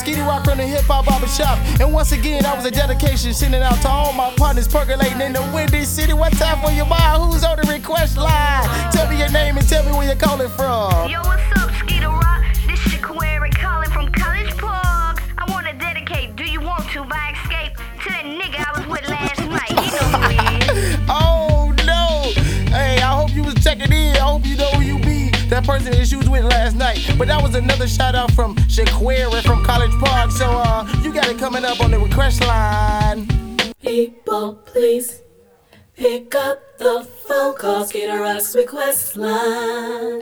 Skeety Rock from the Hip Hop Barbershop. And once again, that was a dedication sending out to all my partners percolating in the Windy City. What time for your mind? Who's on the request line? Tell me your name and tell me where you're calling from. Yo, what's up, Skeety Rock? This Shaquari calling from College Park. I want to dedicate Do You Want To by Escape to that nigga I was with last night. You know who he is. Oh no! Hey, I hope you was checking in. I hope you know who you be. That person that you was with last night. But that was another shout out from Shaquari from College Park. So you got it coming up on the request line. People, please pick up the phone call. Skeety Rock's request line.